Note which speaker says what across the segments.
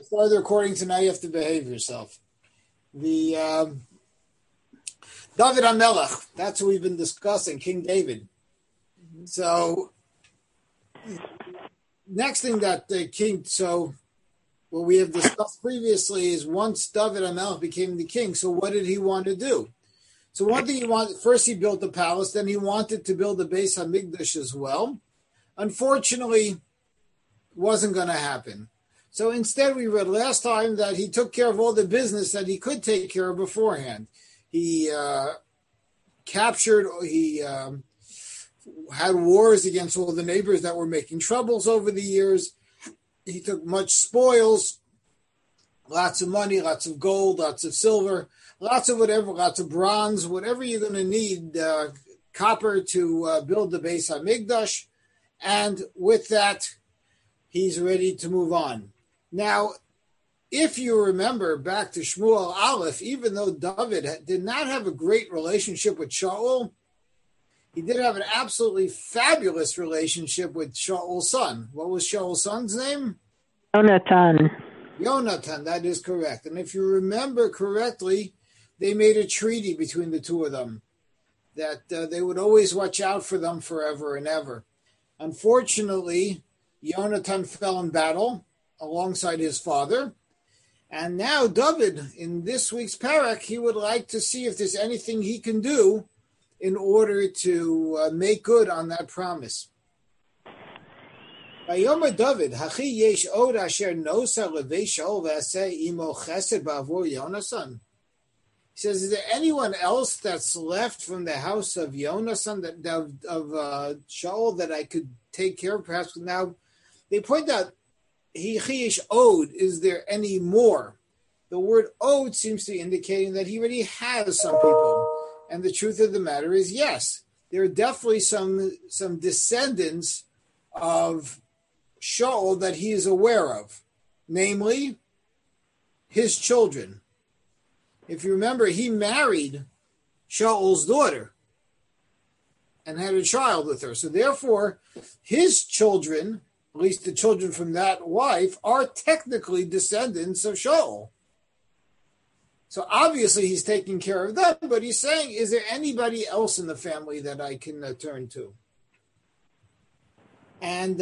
Speaker 1: start the recording, so now you have to behave yourself. The David HaMelech, that's what we've been discussing, King David. So, next thing that the king, what we have discussed previously is once David HaMelech became the king, so what did he want to do? So one thing first he built the palace, then he wanted to build the Beis HaMikdash as well. Unfortunately, it wasn't going to happen. So instead, we read last time that he took care of all the business that he could take care of beforehand. He had wars against all the neighbors that were making troubles over the years. He took much spoils, lots of money, lots of gold, lots of silver, lots of whatever, lots of bronze, whatever you're going to need, copper to build the Beis HaMikdash. And with that, he's ready to move on. Now, if you remember back to Shmuel Aleph, even though David did not have a great relationship with Shaul, he did have an absolutely fabulous relationship with Shaul's son. What was Shaul's son's name?
Speaker 2: Jonathan.
Speaker 1: Jonathan, that is correct. And if you remember correctly, they made a treaty between the two of them that they would always watch out for them forever and ever. Unfortunately, Jonathan fell in battle alongside his father. And now David, in this week's parak, he would like to see if there's anything he can do in order to make good on that promise. Vayomer David, hachi yesh od asher nosa levei Shaul v'aseh imo chesed ba'avur Yonasan. He says, is there anyone else that's left from the house of Yonasan, of Shaul, that I could take care of? Perhaps now, they point out, Hiyish Od, is there any more? The word Od seems to be indicating that he already has some people. And the truth of the matter is, yes, there are definitely some descendants of Shaul that he is aware of, namely his children. If you remember, he married Shaul's daughter and had a child with her. So therefore, his children, at least the children from that wife, are technically descendants of Shaul. So obviously he's taking care of them, but he's saying, is there anybody else in the family that I can turn to? And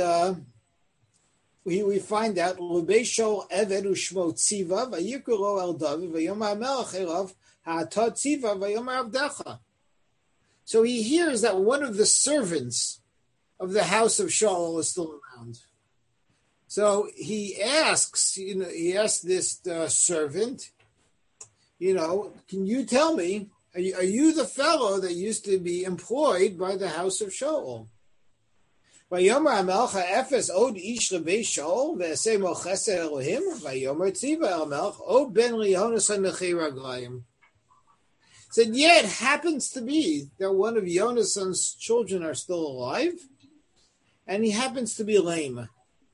Speaker 1: we find out, L'bei Shaul Eved u'shmo Tziva, v'yikru lo el David, v'yomer HaMelech elav, ha'ata Tziva, v'yomer avdecha. So he hears that one of the servants of the house of Shaul is still around. So he asks this servant, can you tell me, are you the fellow that used to be employed by the house of Shaul? Vayomer HaMelech ha'efes od ish levei Shaul ve'aseh mo chesed Elohim vayomer tziva el melech od ben liyonasan nechei raglayim. Said, it happens to be that one of Yonasan's children are still alive, and he happens to be lame.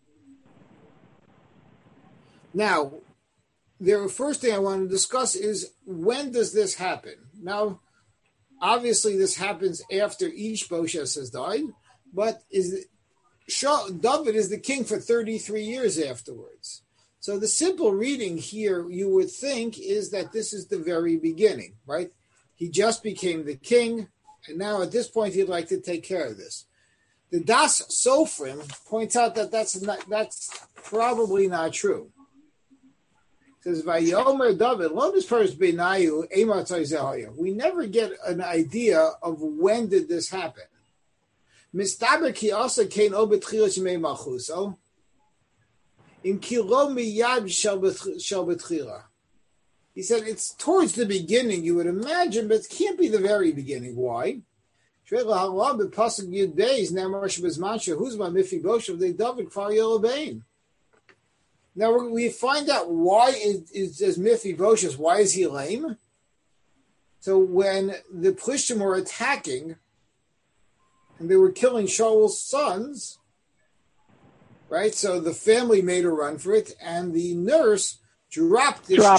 Speaker 1: Now, the first thing I want to discuss is, when does this happen? Now, obviously this happens after Ishbosheth has died, but David is the king for 33 years afterwards. So the simple reading here, you would think, is that this is the very beginning, right? He just became the king, and now at this point he'd like to take care of this. The Das Sofrim points out that that's probably not true. It says, Vayomer David, Lotus first Benayu, Ematzai. We never get an idea of when did this happen. Mistaber ki also came obetchilas yemei malchuso. In kilo miyad shel betchila. He said it's towards the beginning, you would imagine, but it can't be the very beginning. Why? Now we find out why is Mephibosheth, why is he lame? So when the Plishtim were attacking and they were killing Shaul's sons, right? So the family made a run for it, and the nurse dropped him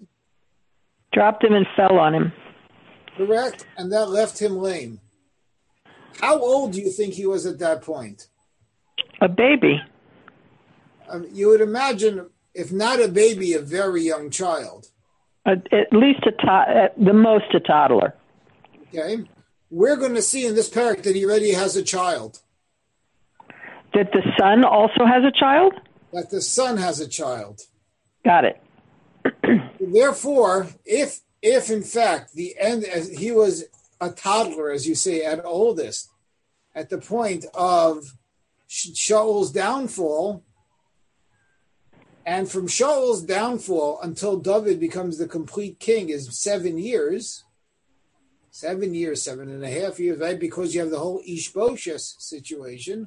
Speaker 2: and fell on him.
Speaker 1: Correct, and that left him lame. How old do you think he was at that point?
Speaker 2: A baby.
Speaker 1: You would imagine if not a baby, a very young child.
Speaker 2: At least at the most a toddler.
Speaker 1: Okay. We're going to see in this parak that he already has a child.
Speaker 2: That the son also has a child?
Speaker 1: That the son has a child.
Speaker 2: Got it.
Speaker 1: Therefore, if in fact he was a toddler, as you say, at oldest, at the point of Shaul's downfall, and from Shaul's downfall until David becomes the complete king is 7 years. 7 years, 7.5 years, right? Because you have the whole Ishbosheth situation.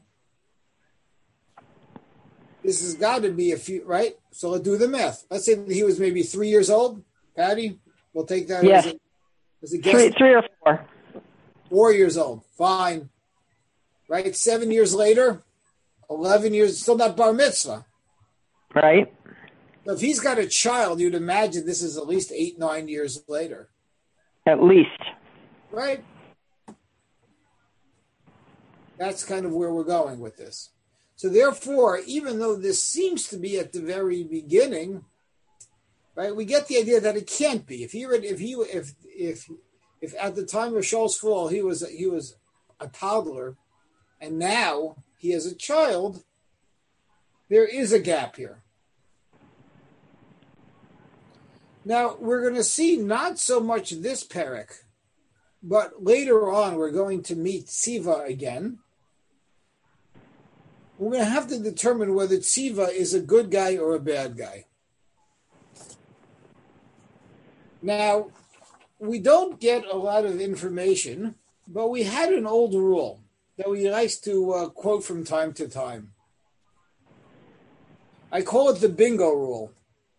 Speaker 1: This has got to be a few, right? So let's do the math. Let's say that he was maybe 3 years old. Patty, we'll take that as a guess.
Speaker 2: Three or 4.
Speaker 1: 4 years old. Fine. Right? 7 years later, 11 years, still not bar mitzvah.
Speaker 2: Right.
Speaker 1: So if he's got a child, you'd imagine this is at least 8, 9 years later.
Speaker 2: At least.
Speaker 1: Right? That's kind of where we're going with this. So therefore, even though this seems to be at the very beginning, right, we get the idea that it can't be. If at the time of Shaul's fall he was a toddler, and now he has a child, there is a gap here. Now we're going to see not so much this parak, but later on we're going to meet Tziva again. We're going to have to determine whether Tziva is a good guy or a bad guy. Now, we don't get a lot of information, but we had an old rule that we like to quote from time to time. I call it the bingo rule.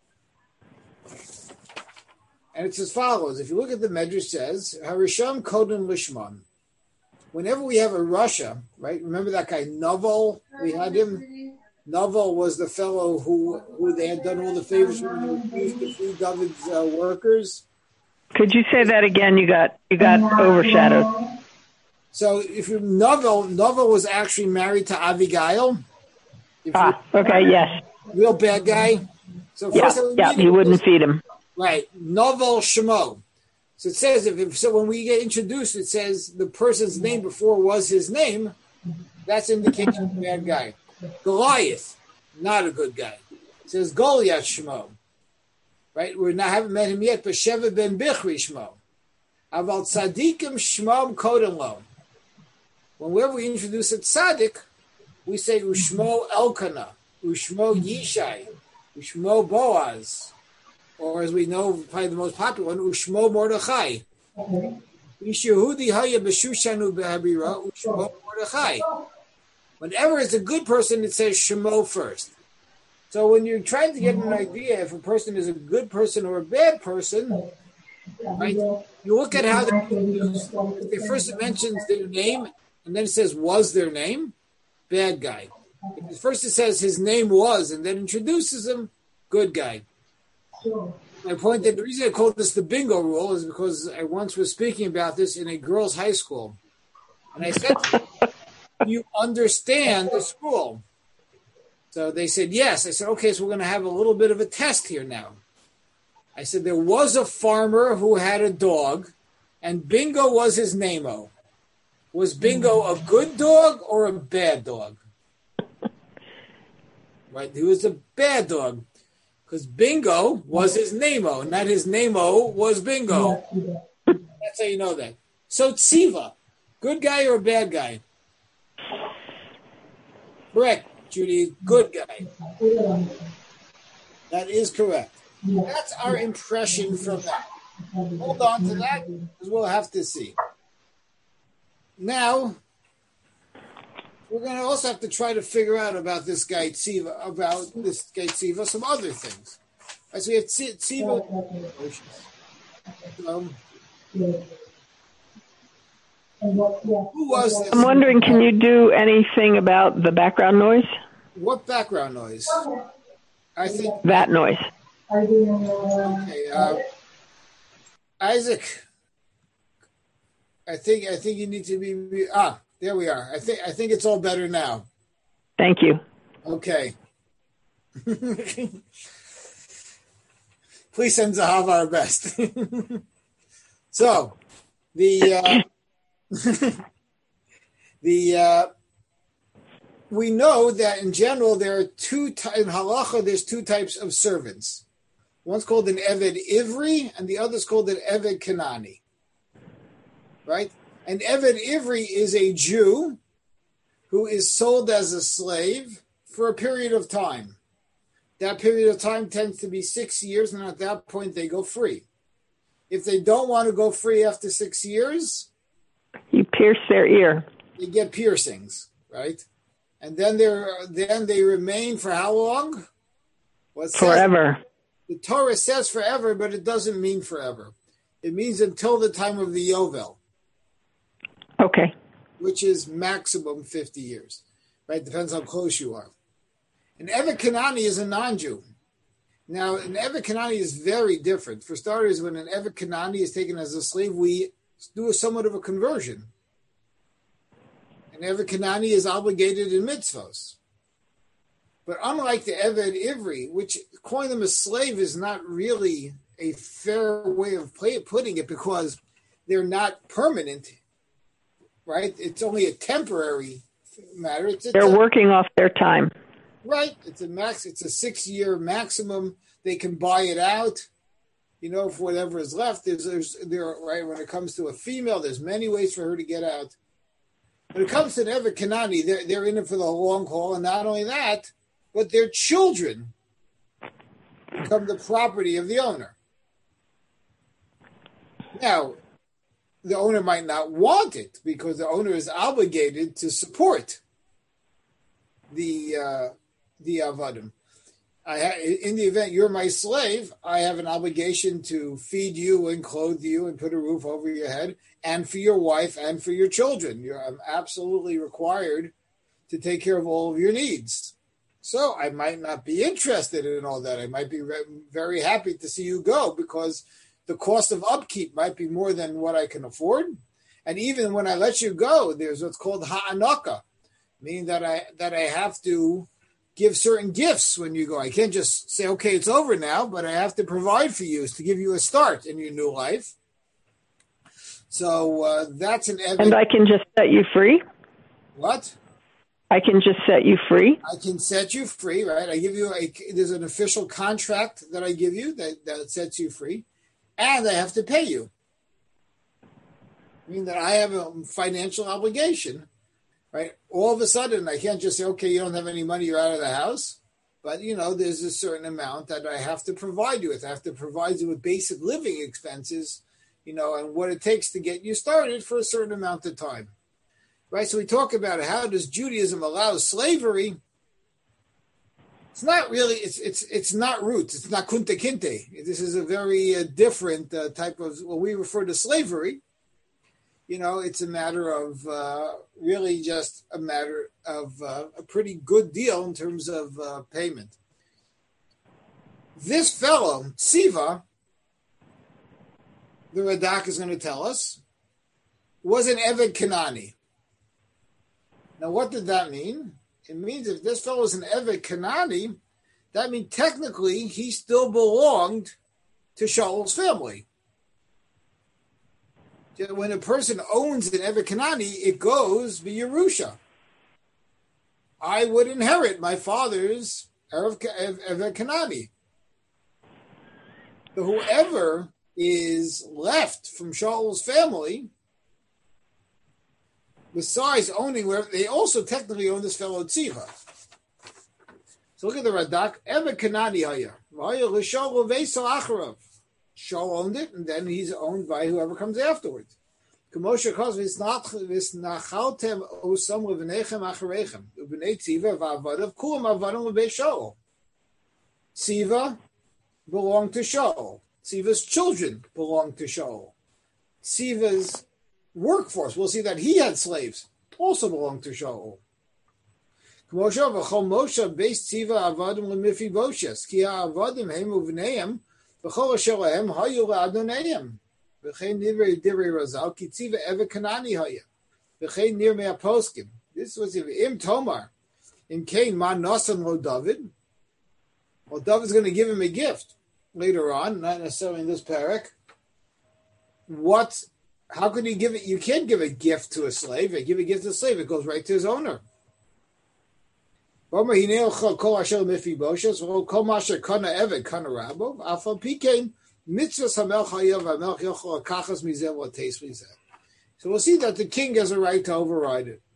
Speaker 1: And it's as follows. If you look at the Medrash, it says, Harisham Kodem Lishman. Whenever we have a Russia, right? Remember that guy Novel? We had him. Novel was the fellow who they had done all the favors for to feed David's workers.
Speaker 2: Could you say that again? You got overshadowed.
Speaker 1: So if you Novel was actually married to Abigail.
Speaker 2: Okay, yes.
Speaker 1: Real bad guy. So first
Speaker 2: he wouldn't feed him.
Speaker 1: Right. Novel Shemo. So it says, so when we get introduced, it says the person's name before was his name. That's indication of a bad guy. Goliath, not a good guy. It says Goliath Shemo. Right? Haven't met him yet, but Sheva ben Bichri Shemo. Aval Tzadikim Shmom Kodem Lo. Whenever we introduce a tzaddik, we say Ushmo Elkanah, Ushmo Yishai, Ushmo Boaz. Or as we know, probably the most popular one, Ushmo Mordechai. Yehudi Haya Beshushanu Behabira, Ushmo Mordechai. Whenever it's a good person, it says Shemo first. So when you're trying to get an idea if a person is a good person or a bad person, right, you look at how they're introduced. If they first mentions their name and then it says was their name, bad guy. If first it says his name was and then introduces him, good guy. My point that the reason I call this the bingo rule is because I once was speaking about this in a girls' high school. And I said, do you understand the school? So they said, yes. I said, okay, so we're going to have a little bit of a test here now. I said, there was a farmer who had a dog, and Bingo was his name-o. Was Bingo a good dog or a bad dog? Right, he was a bad dog. Because Bingo was his name-o, not his name-o was Bingo. That's how you know that. So Tziva, good guy or bad guy? Correct, Judy, good guy. That is correct. That's our impression from that. Hold on to that, because we'll have to see. Now, we're going to also have to try to figure out about this guy Tziva, some other things. Right, so we have Tziva. Who was this?
Speaker 2: I'm wondering, can you do anything about the background noise?
Speaker 1: What background noise? I think
Speaker 2: that noise.
Speaker 1: Okay, Isaac. I think you need to be. There we are. I think it's all better now.
Speaker 2: Thank you.
Speaker 1: Okay. Please send Zahav our best. So, the we know that in general there are in halacha there's two types of servants. One's called an Eved Ivri, and the other's called an Eved Kanani. Right? An Eved Ivri is a Jew who is sold as a slave for a period of time. That period of time tends to be 6 years, and at that point they go free. If they don't want to go free after 6 years,
Speaker 2: you pierce their ear.
Speaker 1: They get piercings, right? And then they remain for how long?
Speaker 2: Forever.
Speaker 1: The Torah says forever, but it doesn't mean forever. It means until the time of the Yovel.
Speaker 2: Okay.
Speaker 1: Which is maximum 50 years, right? Depends how close you are. An Eved Kanani is a non-Jew. Now, an Eved Kanani is very different. For starters, when an Eved Kanani is taken as a slave, we do somewhat of a conversion. An Eved Kanani is obligated in mitzvos. But unlike the Eved Ivri, which calling them a slave is not really a fair way of putting it because they're not permanent, right? It's only a temporary matter.
Speaker 2: They're working off their time.
Speaker 1: Right. It's a 6-year maximum. They can buy it out, for whatever is left. Right. When it comes to a female, there's many ways for her to get out. When it comes to an Eved Kanani, they're in it for the long haul. And not only that, but their children become the property of the owner. Now, the owner might not want it because the owner is obligated to support the avadim. In the event you're my slave, I have an obligation to feed you and clothe you and put a roof over your head, and for your wife and for your children. I'm absolutely required to take care of all of your needs. So I might not be interested in all that. I might be very happy to see you go because the cost of upkeep might be more than what I can afford. And even when I let you go, there's what's called ha'anaka, meaning that I have to give certain gifts when you go. I can't just say, okay, it's over now, but I have to provide for you to give you a start in your new life. So that's an evidence.
Speaker 2: And I can just set you free?
Speaker 1: What?
Speaker 2: I can just set you free?
Speaker 1: I can set you free, right? I give you there's an official contract that I give you that sets you free, and I have to pay you. I mean that I have a financial obligation, right? All of a sudden, I can't just say, okay, you don't have any money, you're out of the house. But, there's a certain amount that I have to provide you with. I have to provide you with basic living expenses, and what it takes to get you started for a certain amount of time. Right? So we talk about how does Judaism allow slavery? It's not really, it's not roots. It's not kunte kinte. This is a very different type of, what we refer to slavery. It's a matter of really just a matter of a pretty good deal in terms of payment. This fellow, Tziva, the Radak is going to tell us, was an Eved Kanani. Now, what did that mean? It means if this fellow is an Eved Kanani, that means technically he still belonged to Shaul's family. When a person owns an Eved Kanani, it goes via Yerusha. I would inherit my father's Eved Kanani. So whoever is left from Shaul's family, besides owning where they also technically own this fellow Tziva. So look at the Radak. Eved Kanani haya. Shaul owned it, and then he's owned by whoever comes afterwards. Tziva belonged to Shaul. Tziva's children belonged to Shaul. Tziva's workforce, we'll see that he had slaves, also belonged to Shaul. This was Im Tomar. In Cain, Ma Nasan Lo David. Well, David's going to give him a gift. later on, not necessarily in this parak. How could you give it? You can't give a gift to a slave. If you give a gift to a slave, it goes right to his owner. So we'll see that the king has a right to override it.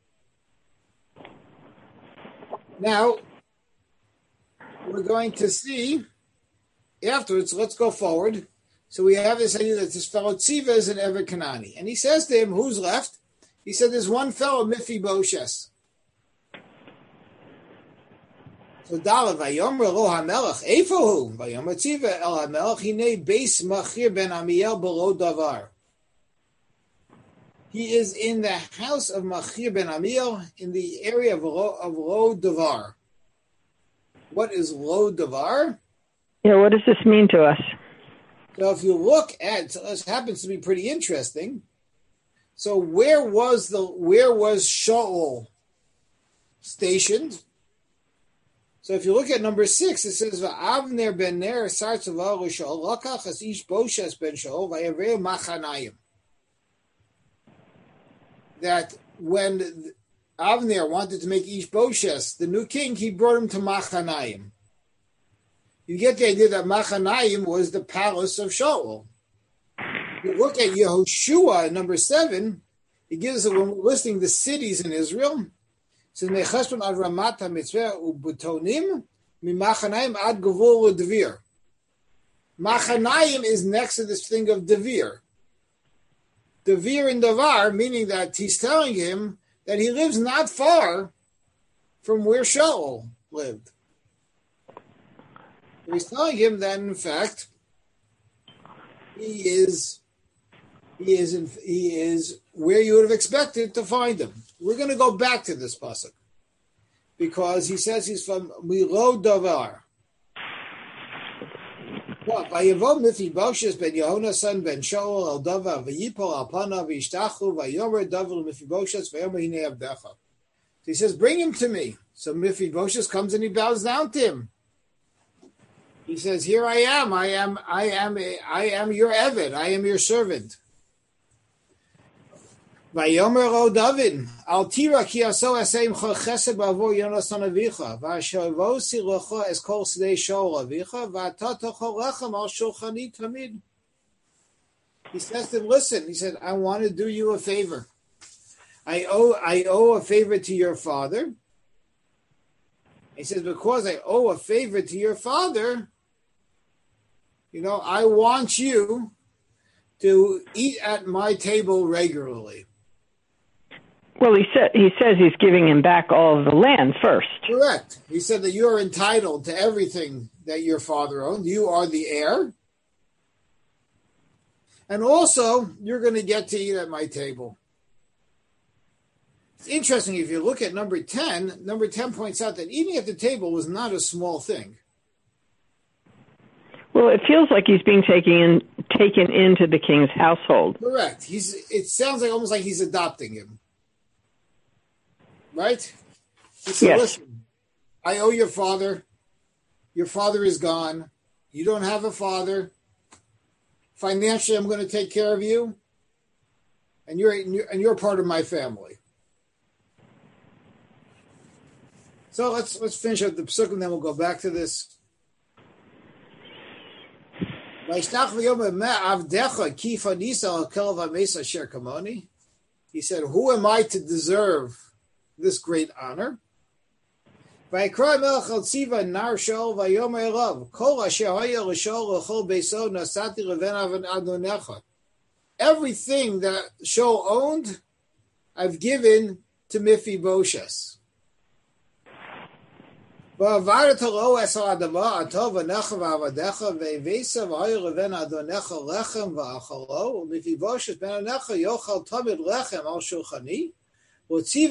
Speaker 1: Now, we're going to see afterwards, let's go forward. So we have this idea that this fellow Tziva is an Eved Kanani. And he says to him, who's left? He said, there's one fellow, Mephibosheth. So Dala, Vayomer lo HaMelech, Eifohu, Vayomer Tziva el HaMelech, Hinei Beis Machir ben Amiel below Davar. He is in the house of Machir ben Amiel in the area of Lo Davar. What is Lo Davar?
Speaker 2: Yeah, what does this mean to us?
Speaker 1: So if you look at, so this happens to be pretty interesting. So where was Shaul stationed? So if you look at number 6, it says Avner ben Ner Sartzava Shaul Lakach as Ish Boshes ben Shaul Vayavei Machanayim. That when Avner wanted to make Ish Boshes the new king, he brought him to Machanayim. You get the idea that Machanayim was the palace of Shaul. You look at Yehoshua, number 7, he gives us, when we're listing the cities in Israel, it says, Mecheshbon ad Ramat HaMitzvah u'Butonim, Mimachanayim ad Gevul Devir. Machanayim is next to this thing of Devir. Devir and Davar, meaning that he's telling him that he lives not far from where Shaul lived. He's telling him that, in fact, he is where you would have expected to find him. We're going to go back to this pasuk because he says he's from Milo Davar. Vayavo Mephibosheth ben Yehonasan ben Shaul al Davar v'yipol al panav v'yishtachu vayomer Davar Mephibosheth vayomer hinei avdecha. So he says, bring him to me. So Mephibosheth comes and he bows down to him. He says, here I am. I am your Eved. I am your servant. Vayomer lo David, al tira ki aso aseim chesed ba'avor Yonasan avicha, va'ashavos silocha es kol sidei Shaul avicha, va'ata tochol lechem al shulchani tamid. He says to him, listen, he said, I want to do you a favor. I owe a favor to your father. He says, because I owe a favor to your father, I want you to eat at my table regularly.
Speaker 2: Well, he says he's giving him back all of the land first.
Speaker 1: Correct. He said that you are entitled to everything that your father owned. You are the heir. And also, you're going to get to eat at my table. It's interesting, if you look at number 10 points out that eating at the table was not a small thing.
Speaker 2: Well, it feels like he's being taken into the king's household.
Speaker 1: Correct. It sounds almost like he's adopting him. Right? He said, yes. Listen, I owe your father. Your father is gone. You don't have a father. Financially, I'm going to take care of you. And you're part of my family. So let's finish up the psuk and then we'll go back to this. He said, who am I to deserve this great honor? Everything that Shaul owned, I've given to Mephibosheth. Mephibosheth ben Anecha yochal tamid lechem al shulchani. Said,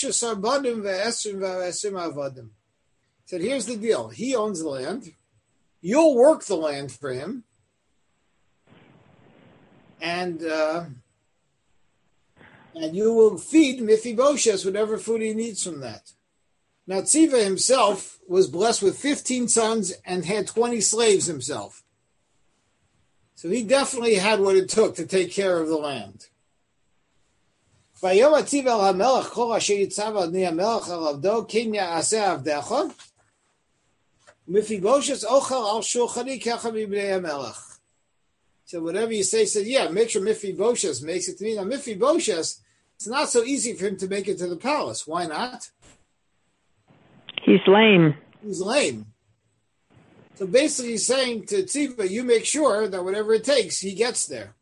Speaker 1: here's the deal. He owns the land. You'll work the land for him. And you will feed Mephibosheth whatever food he needs from that. Now, Tziva himself was blessed with 15 sons and had 20 slaves himself. So he definitely had what it took to take care of the land. So whatever you say, said, yeah, make sure Mephibosheth makes it to me. Now Mephibosheth, it's not so easy for him to make it to the palace. Why not?
Speaker 2: He's lame.
Speaker 1: He's lame. So basically he's saying to Tziva, you make sure that whatever it takes, he gets there.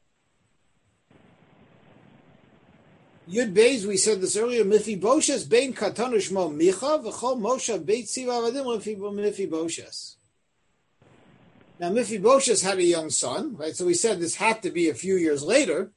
Speaker 1: Yud Beis, we said this earlier, Mephibosheth bein katanu shmo Micha, v'chol Moshe beit Tziva avadim Mephibosheth. Now, Mephibosheth had a young son, right? So we said this had to be a few years later.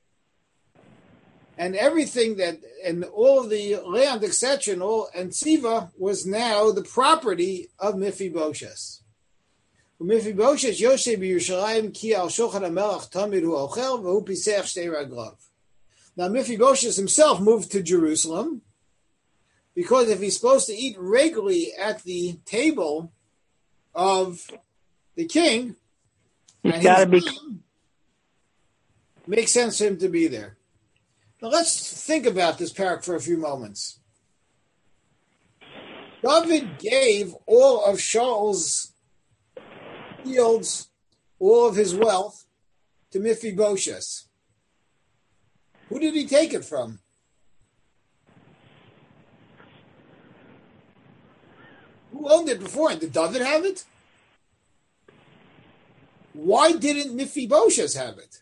Speaker 1: And everything and all of the land, etc., and Tziva was now the property of Mephibosheth. Mephibosheth Yoshe b'Yerushalayim ki al shulchan hamelach tamid hu ochel v'hu pisech shtei raglav. Now, Mephibosheth himself moved to Jerusalem because if he's supposed to eat regularly at the table of the king,
Speaker 2: he's got to be.
Speaker 1: Makes sense for him to be there. Now let's think about this parak for a few moments. David gave all of Shaul's fields, all of his wealth, to Mephibosheth. Who did he take it from? Who owned it before? Did David have it? Why didn't Mephibosheth have it?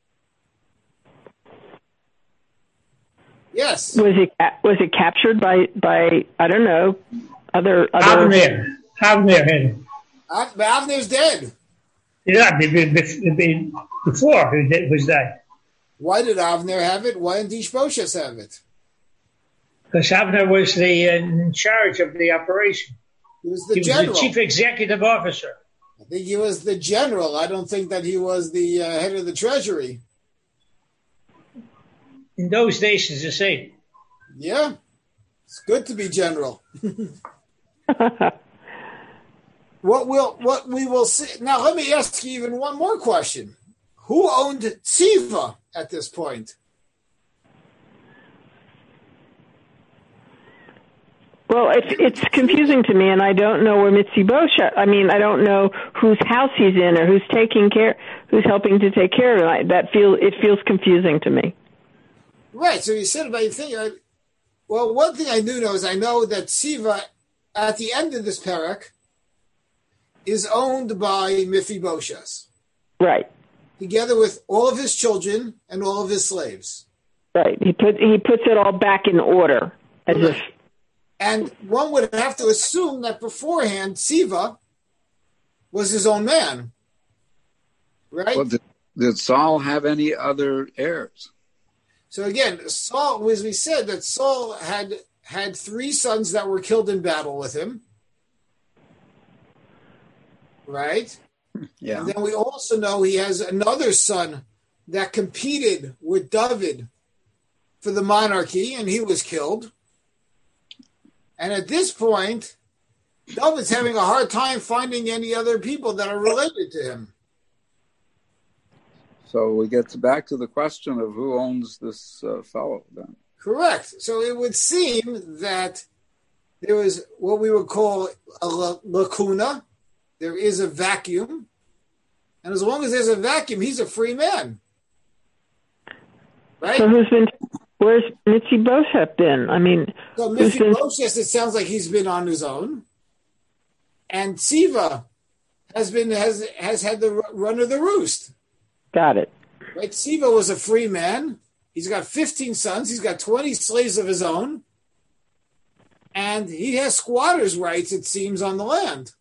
Speaker 1: Yes.
Speaker 2: Was it captured by I don't know other
Speaker 3: Avner had it.
Speaker 1: Avner's dead.
Speaker 3: Yeah, before he was dead.
Speaker 1: Why did Avner have it? Why didn't Ishbosheth have it?
Speaker 3: Because Avner was in charge of the operation.
Speaker 1: He was the general.
Speaker 3: Was the chief executive officer.
Speaker 1: I think he was the general. I don't think that he was the head of the treasury.
Speaker 3: In those days, it's the same.
Speaker 1: Yeah. It's good to be general. What we will see. Now, let me ask you even one more question. Who owned Tziva at this point?
Speaker 2: Well, it's confusing to me, and I don't know where Mephibosheth. I mean, I don't know whose house he's in or who's helping to take care of it. It feels confusing to me.
Speaker 1: Right. So you said about your thing. Well, one thing I do know is I know that Tziva, at the end of this parak, is owned by Mephibosheth.
Speaker 2: Right.
Speaker 1: Together with all of his children and all of his slaves.
Speaker 2: Right. He puts it all back in order as if.
Speaker 1: And one would have to assume that beforehand, Tziva was his own man. Right?
Speaker 4: Well, did Saul have any other heirs?
Speaker 1: So again, Saul, as we said, that Saul had 3 sons that were killed in battle with him. Right?
Speaker 4: Yeah.
Speaker 1: And then we also know he has another son that competed with David for the monarchy, and he was killed. And at this point, David's having a hard time finding any other people that are related to him.
Speaker 4: So we get back to the question of who owns this fellow then.
Speaker 1: Correct. So it would seem that there was what we would call a lacuna. There is a vacuum. And as long as there's a vacuum, he's a free man. Right?
Speaker 2: So where's Mephibosheth been? I mean,
Speaker 1: so Mephibosheth, it sounds like he's been on his own. And Tziva has had the run of the roost.
Speaker 2: Got it.
Speaker 1: Right? Tziva was a free man. He's got 15 sons. He's got 20 slaves of his own. And he has squatters' rights, it seems, on the land.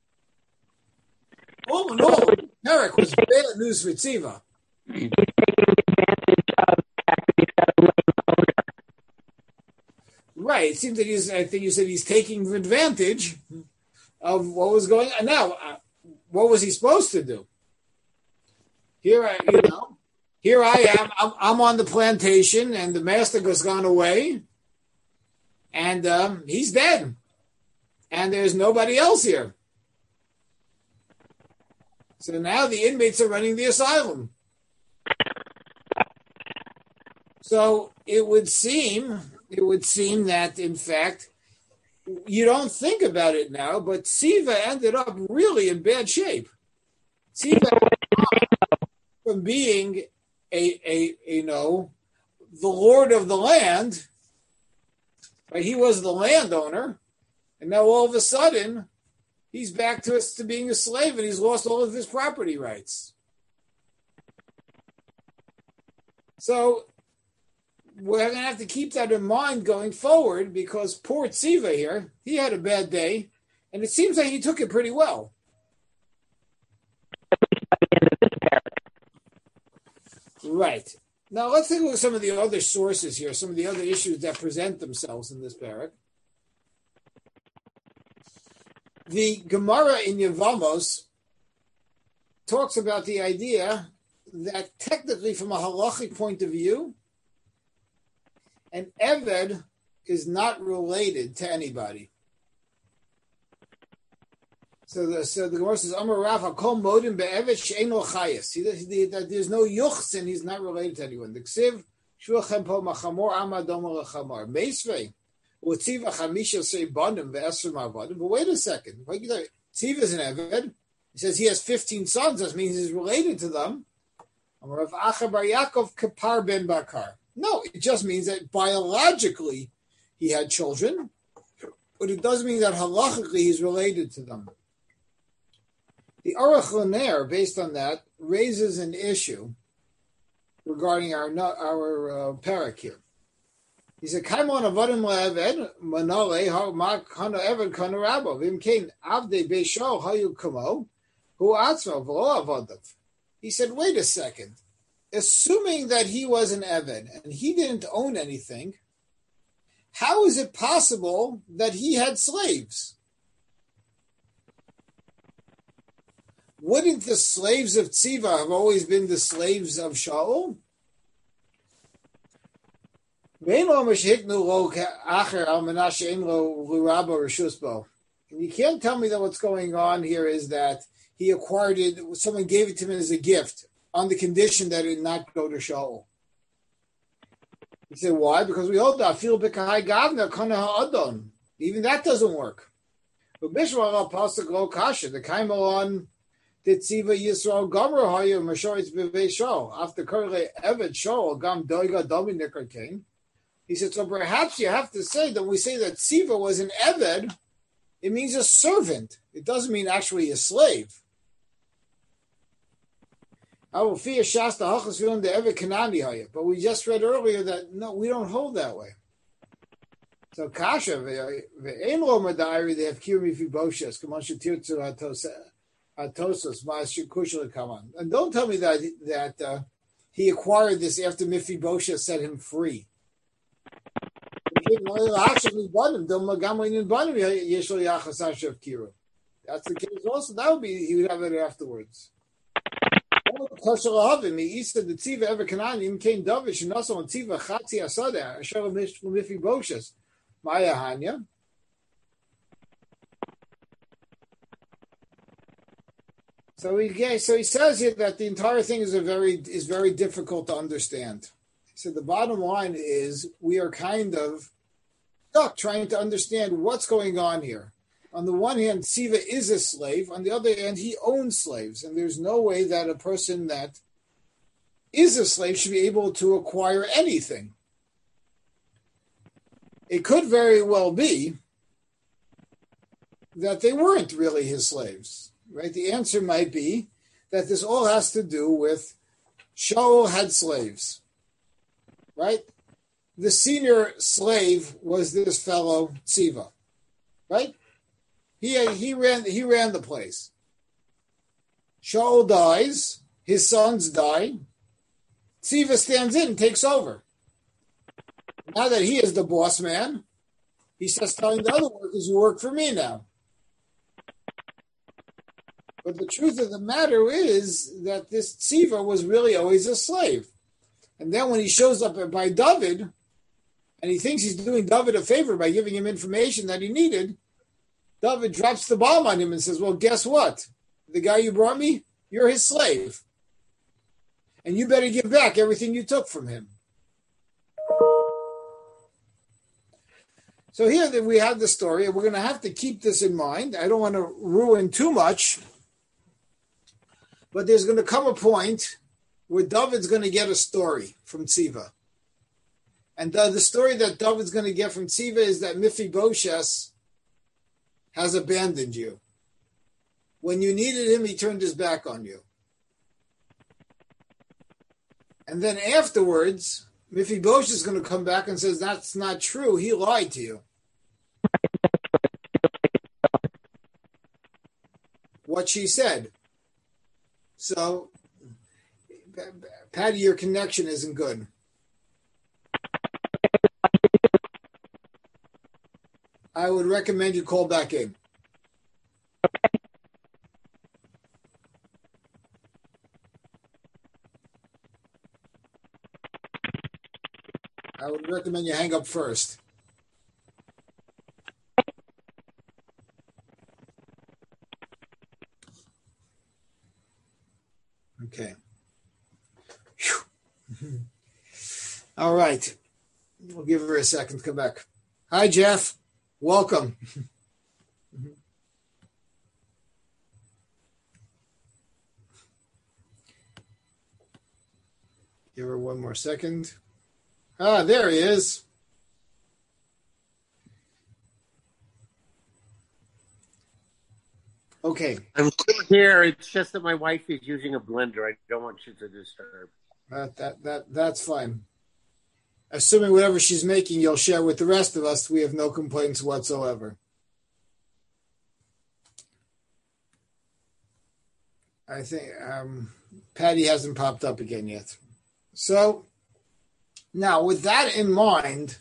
Speaker 1: All in all, Eric was bad news for Tziva.
Speaker 2: He's taking advantage of the fact that he's got a lame owner.
Speaker 1: Right. It seems that I think you said he's taking advantage of what was going on. Now, what was he supposed to do? Here I am. I'm on the plantation, and the master has gone away, and he's dead, and there's nobody else here. So now the inmates are running the asylum. So it would seem that, in fact, you don't think about it now, but Tziva ended up really in bad shape. Tziva from being the lord of the land, right? He was the landowner, and now all of a sudden he's back to being a slave, and he's lost all of his property rights. So we're going to have to keep that in mind going forward, because poor Tziva here, he had a bad day, and it seems like he took it pretty well. Right. Now let's take a look at some of the other sources here, some of the other issues that present themselves in this parak. The Gemara in Yevamos talks about the idea that technically, from a halachic point of view, an Eved is not related to anybody. So the Gemara says, Amar Rav, Hakol Modim be'Eved she'eino chayes. There's no yuchsin, he's not related to anyone. The Ksiv, Shuachem po machamor amadom l'chamar. Meisvei, Utziva chamisha say banim ve'esr ma'avadim. But wait a second. Tziva is an Eved. He says he has 15 sons. That means he's related to them. Amar Rav Acha bar Yaakov kapar ben bakar. No, it just means that biologically he had children, but it doesn't mean that halachically he's related to them. The Aruch LaNer, based on that, raises an issue regarding our parak here. He said, "Kaimon avodim le'eved manale ha'mak kana eved kana rabbo v'imkein avdei beisho hayu kamo hu atzma v'lo avodav." He said, "Wait a second. Assuming that he was an Eved and he didn't own anything, how is it possible that he had slaves? Wouldn't the slaves of Tziva have always been the slaves of Shaul? And you can't tell me that what's going on here is that he acquired it, someone gave it to him as a gift, on the condition that it not go to Shaul. He said, why? Because we hold that feel b'kahai gavna kana ha'adon. Even that doesn't work. But Bishwara pasuk lo kasha. The kaimalon titziva Yisrael gomer hayu mashoritz b'vei Shaul. After korle eved Shaul gam doiga domi nikar came. He said, so perhaps you have to say that when we say that Tziva was an Eved, it means a servant. It doesn't mean actually a slave. But we just read earlier that no, we don't hold that way. So kasha ve'ein lo madayri they have kiri mifiboshes k'mon shetirtzu atosos ma'as kushel kaman. And don't tell me that he acquired this after Mephibosheth set him free. That's the case also. That would be, he would have it afterwards. He said the Tziva ever Canaan came Davish and also on Tziva Chatzi Asada Asher Mephibosheth Maya Hanya. So he says here that the entire thing is very difficult to understand. He said the bottom line is we are kind of stuck trying to understand what's going on here. On the one hand, Tziva is a slave. On the other hand, he owns slaves. And there's no way that a person that is a slave should be able to acquire anything. It could very well be that they weren't really his slaves, right? The answer might be that this all has to do with Shaul had slaves, right? The senior slave was this fellow Tziva, right? He ran the place. Shaul dies, his sons die. Tziva stands in and takes over. Now that he is the boss man, he starts telling the other workers, you work for me now. But the truth of the matter is that this Tziva was really always a slave. And then when he shows up by David, and he thinks he's doing David a favor by giving him information that he needed, David drops the bomb on him and says, well, guess what? The guy you brought me, You're his slave. And you better give back everything you took from him. So here we have the story, and we're going to have to keep this in mind. I don't want to ruin too much, but there's going to come a point where David's going to get a story from Tziva. And the story that David's going to get from Tziva is that Mephibosheth has abandoned you. When you needed him, he turned his back on you. And then afterwards, Mephibosheth is going to come back and says, that's not true. He lied to you. What she said. So, Patty, your connection isn't good. I would recommend you call back in. I would recommend you hang up first. Okay. All right. We'll give her a second to come back. Hi, Jeff. Welcome. Give her one more second. Ah, there he is. Okay.
Speaker 5: I'm still here. It's just that my wife is using a blender. I don't want you to disturb.
Speaker 1: That's fine. Assuming whatever she's making, you'll share with the rest of us, we have no complaints whatsoever. I think Patty hasn't popped up again yet. So, now, with that in mind,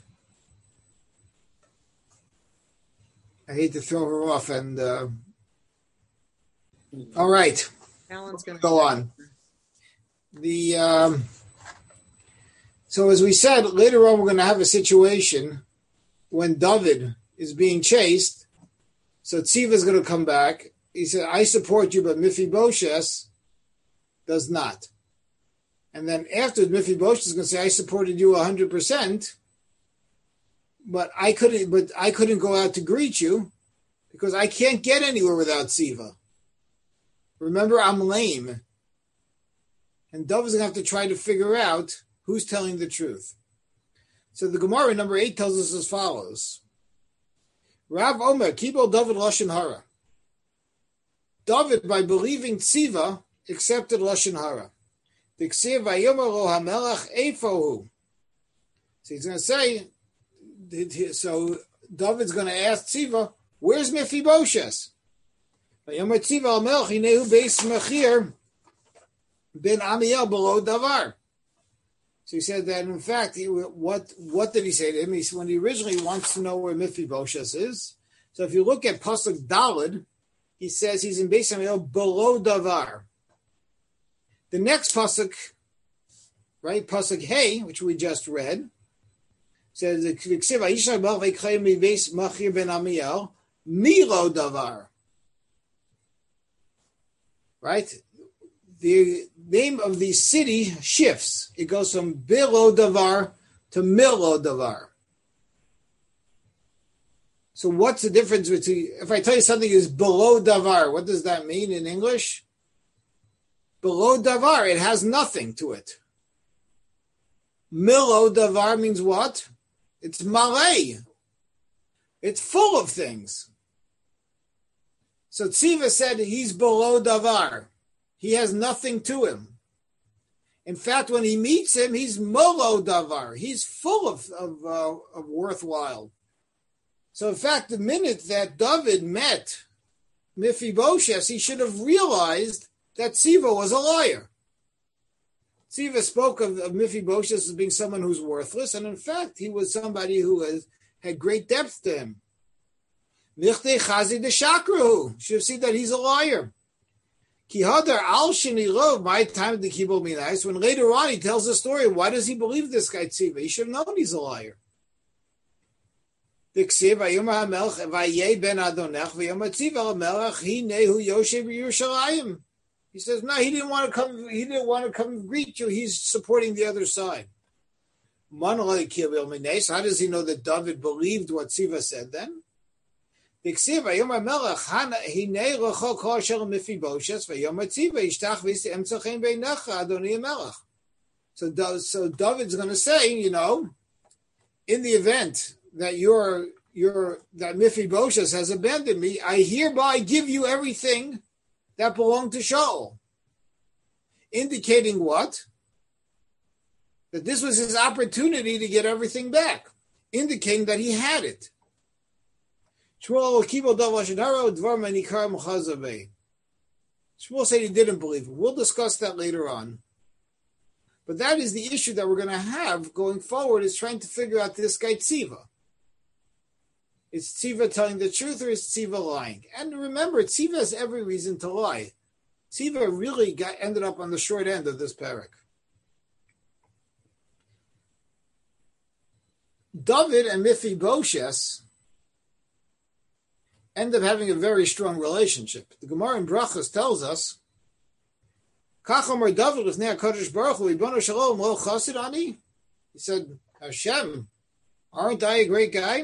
Speaker 1: I hate to throw her off and... all right.
Speaker 6: Alan's going to
Speaker 1: go on. So as we said, later on we're going to have a situation when David is being chased. So Tziva is going to come back. He said, I support you, but Mephibosheth does not. And then after Mephibosheth is going to say, I supported you 100%, but I couldn't go out to greet you because I can't get anywhere without Tziva. Remember, I'm lame. And David's going to have to try to figure out who's telling the truth. So the Gemara number 8 tells us as follows. Rav Omer, Kibol David Lashon Hara. David, by believing Tziva, accepted Lashon Hara. So he's going to say, so David's going to ask Tziva, where's Mephibosheth? Ben Amiel below Davar. So he said that in fact, what did he say to him? When he originally wants to know where Mephibosheth is. So if you look at Pasuk Daled, he says he's in Beis Amiel below Davar. The next Pasuk, right, Pasuk Hey, which we just read, says Milo Davar. Right? The name of the city shifts. It goes from Bilo Davar to Milo Davar. So what's the difference between, if I tell you something is below Davar, what does that mean in English? Below Davar, it has nothing to it. Milo Davar means what? It's malay. It's full of things. So Tziva said he's below Davar. He has nothing to him. In fact, when he meets him, he's molo Davar. He's full of worthwhile. So in fact, the minute that David met Mephibosheth, he should have realized that Tziva was a liar. Tziva spoke of Mephibosheth as being someone who's worthless, and in fact, he was somebody who had great depth to him. Michte chazi de shakrahu. Should have seen that he's a liar. Ki hadar al sheni lo, my time to kibul minais. When later on he tells the story, why does he believe this guy Tziva? He should have known he's a liar. Diksiv vayom ha'melech vayeh ben adonech vayom Tziva ha'melech hi nehu yoshev Yerushalayim. He He says, no, he didn't want to come. He didn't want to come greet you. He's supporting the other side. How does he know that David believed what Siva said then? So David's going to say, in the event that that Mephibosheth has abandoned me, I hereby give you everything that belonged to Shaul. Indicating what? That this was his opportunity to get everything back. Indicating that he had it. Shmuel said he didn't believe him. We'll discuss that later on. But that is the issue that we're going to have going forward, is trying to figure out this guy Tziva. Is Tziva telling the truth or is Tziva lying? And remember, Tziva has every reason to lie. Tziva really ended up on the short end of this parak. David and Mephibosheth end up having a very strong relationship. The Gemara in Brachos tells us, he said, Hashem, aren't I a great guy?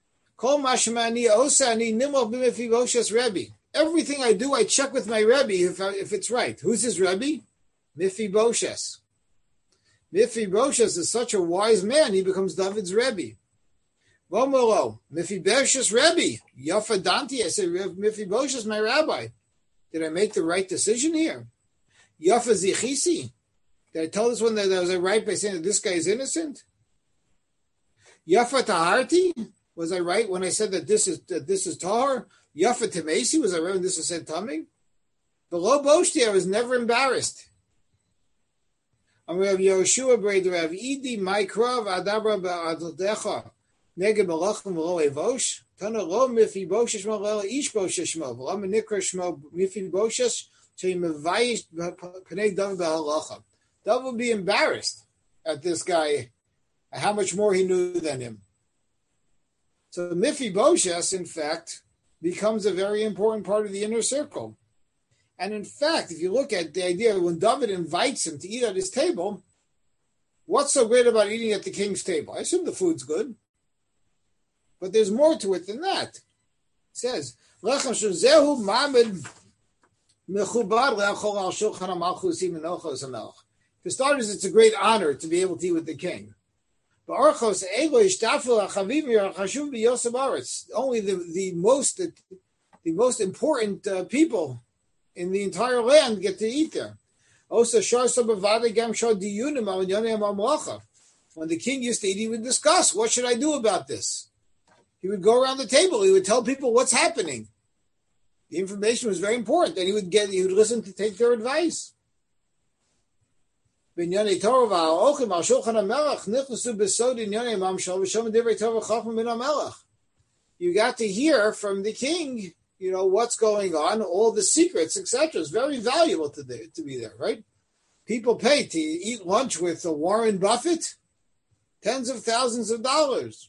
Speaker 1: Everything I do, I check with my Rebbe if it's right. Who's his Rebbe? Mephibosheth. Mephibosheth is such a wise man, he becomes David's Rebbe. Mephibosheth's Rebbe. Yafadanti, I said, Mephibosheth, my rabbi. Did I make the right decision here? Yafa Zichisi. Did I tell this one that I was right by saying that this guy is innocent? Yafa Taharti. Was I right when I said that this is Tahar? Yafa Temesi. Was I right when this was said Taming? Below Boshti, I was never embarrassed. We have Yehoshua Breder, we have Idi, Maikrav, Adabra Ba'adodecha, Neged Malachim V'lo Evosh, Tana Lo Mephibosheth Shmo Lo Ishbosheth Shmo, V'lo Menikra Shmo Mephibosheth, Shei Mevayish Pnei David B'halacha. David would be embarrassed at this guy, how much more he knew than him. So Mephibosheth, in fact, becomes a very important part of the inner circle. And in fact, if you look at the idea, when David invites him to eat at his table, what's so great about eating at the king's table? I assume the food's good. But there's more to it than that. It says, for starters, it's a great honor to be able to eat with the king. Only the most important people in the entire land get to eat there. When the king used to eat, he would discuss, what should I do about this? He would go around the table. He would tell people what's happening. The information was very important, and he would listen to take their advice. You got to hear from the king, what's going on, all the secrets, etc. It's very valuable to be there, right? People pay to eat lunch with Warren Buffett, tens of thousands of dollars.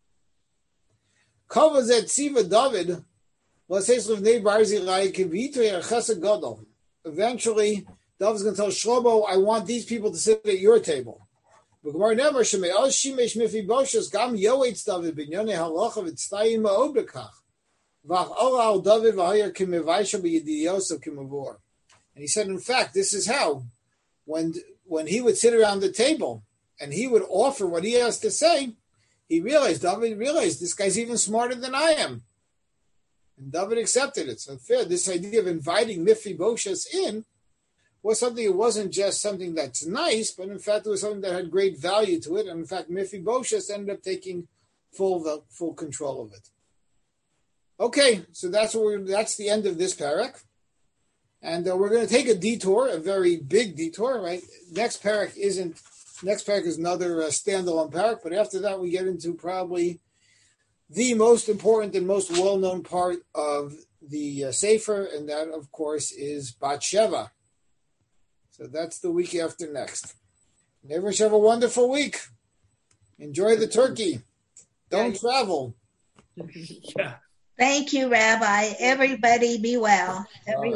Speaker 1: Eventually, David's going to tell Shlomo, I want these people to sit at your table. And he said, in fact, this is how, when he would sit around the table and he would offer what he has to say, David realized this guy's even smarter than I am. And David accepted it. So this idea of inviting Mephibosheth in was something, it wasn't just something that's nice, but in fact it was something that had great value to it. And in fact, Mephibosheth ended up taking full control of it. Okay, so that's the end of this parak. And we're going to take a detour, a very big detour, right? Next parak is another standalone parak, but after that we get into probably the most important and most well-known part of the Sefer, and that, of course, is Bat Sheva. So that's the week after next. And everyone should have a wonderful week. Enjoy the turkey. Don't travel.
Speaker 3: Yeah.
Speaker 6: Thank you, Rabbi. Everybody be well.